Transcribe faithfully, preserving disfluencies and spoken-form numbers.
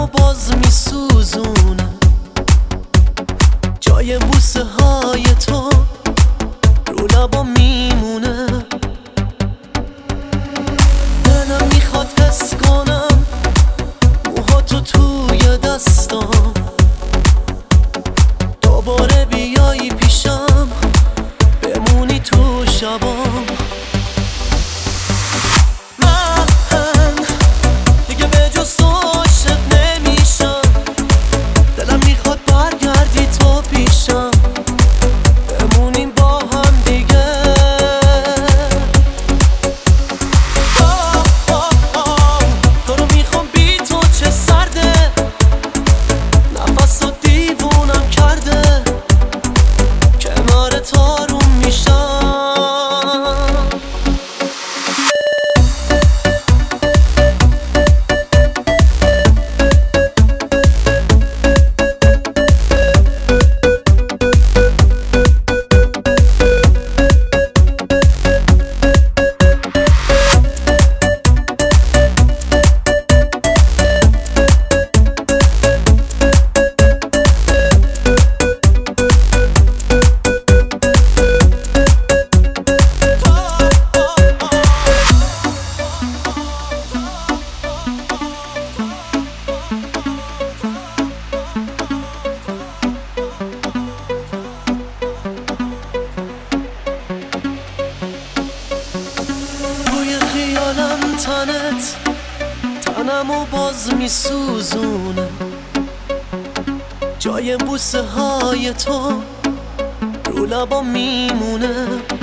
باز میسوزونه، جای بوسه های تو رو لبا میمونه. دلم میخواد حس کنم موهاتو توی دستام، دوباره بیایی پیشم بمونی تو شبام. من دیگه به جز تو عاشق نمیشم، دلم میخواد برگردی تو پیشم بمونیم با هم دیگه. آه آه آه تو رو میخوام بی تو چه سرده، نفس رو دیوونم کرده، کنارت آروم میشم. تنت تنمو باز میسوزونه، جای بوسه های تو رو لبا میمونه.